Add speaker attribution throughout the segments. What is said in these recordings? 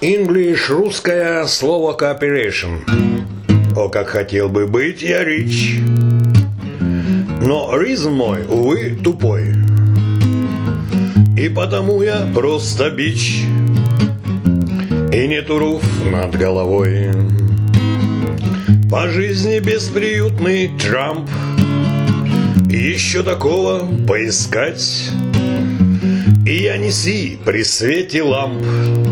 Speaker 1: English, русское слово cooperation. О, как хотел бы быть я rich. Но reason мой, увы, тупой. И потому я просто бич. И нету руф над головой. По жизни бесприютный Трамп. Еще такого поискать. И я неси при свете ламп.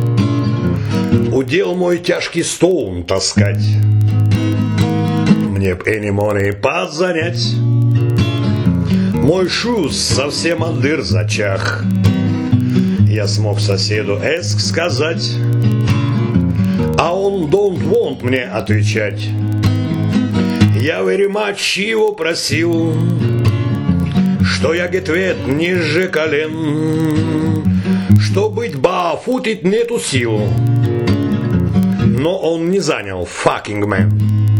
Speaker 1: Удел мой тяжкий стоун таскать. Мне б any money подзанять. Мой шуз совсем от дыр зачах. Я смог соседу эск сказать, а он don't want мне отвечать. Я very much его просил, что я гетвет ниже колен, что быть барфутить нету сил. Но он не занял fucking man.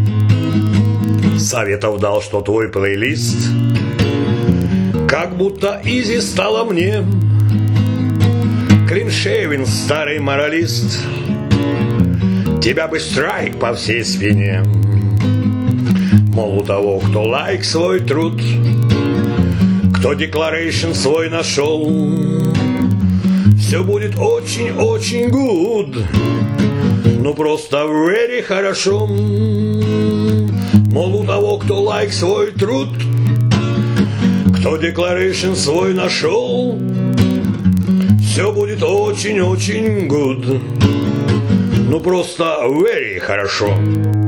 Speaker 1: Советов дал, что твой плейлист как будто изи стало мне. Клиншейвин, старый моралист, тебя бы страйк по всей спине. Мол, у того, кто лайк свой труд, кто декларейшн свой нашел, все будет очень-очень good. Ну просто very хорошо. Мол, у того, кто лайк свой труд, кто декларейшн свой нашел, все будет очень-очень good. Ну просто very хорошо.